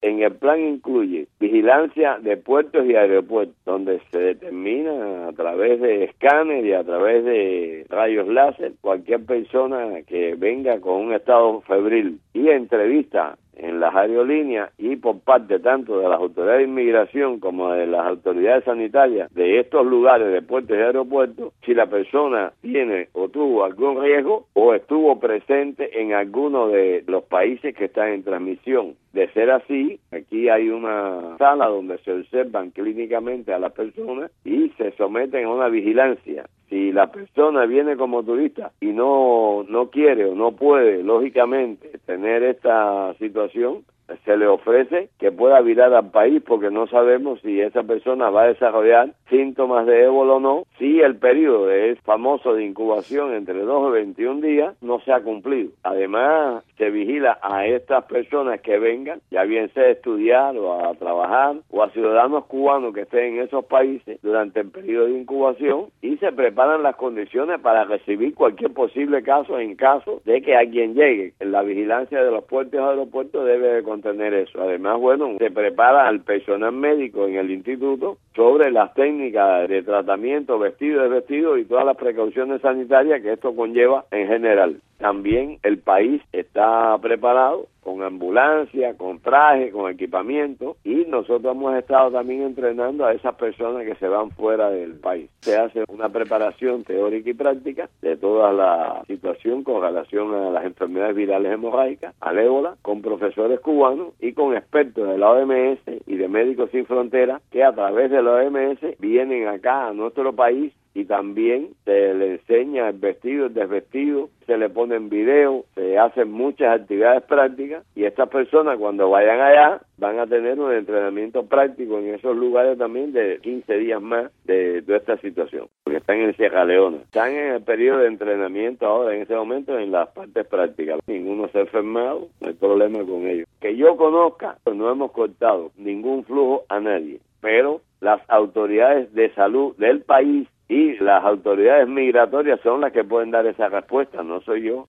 en el plan incluye vigilancia de puertos y aeropuertos, donde se determina a través de escáner y a través de rayos láser cualquier persona que venga con un estado febril, y entrevista en las aerolíneas y por parte tanto de las autoridades de inmigración como de las autoridades sanitarias de estos lugares de puertos y aeropuertos, si la persona tiene o tuvo algún riesgo o estuvo presente en alguno de los países que están en transmisión. De ser así, aquí hay una sala donde se observan clínicamente a las personas y se someten a una vigilancia. Si la persona viene como turista y no quiere o no puede, lógicamente, tener esta situación, se le ofrece que pueda virar al país, porque no sabemos si esa persona va a desarrollar síntomas de ébola o no, si el periodo es famoso de incubación entre 2 y 21 días no se ha cumplido. Además, se vigila a estas personas que vengan, ya bien sea a estudiar o a trabajar, o a ciudadanos cubanos que estén en esos países durante el periodo de incubación, y se preparan las condiciones para recibir cualquier posible caso en caso de que alguien llegue. La vigilancia de los puertos y aeropuertos debe de contener eso. Además, bueno, se prepara al personal médico en el instituto sobre las técnicas de tratamiento, vestido, desvestido y todas las precauciones sanitarias que esto conlleva en general. También el país está preparado con ambulancia, con traje, con equipamiento, y nosotros hemos estado también entrenando a esas personas que se van fuera del país. Se hace una preparación teórica y práctica de toda la situación con relación a las enfermedades virales hemorrágicas, al ébola, con profesores cubanos y con expertos de la OMS y de Médicos Sin Fronteras, que a través de la OMS vienen acá a nuestro país, y también se le enseña el vestido, el desvestido, se le ponen videos, se hacen muchas actividades prácticas, y estas personas cuando vayan allá van a tener un entrenamiento práctico en esos lugares también de 15 días más de esta situación, porque están en Sierra Leona. Están en el periodo de entrenamiento ahora, en ese momento, en las partes prácticas. Ninguno se ha enfermado, no hay problema con ellos. Que yo conozca, pues no hemos cortado ningún flujo a nadie, pero las autoridades de salud del país y las autoridades migratorias son las que pueden dar esa respuesta, no soy yo.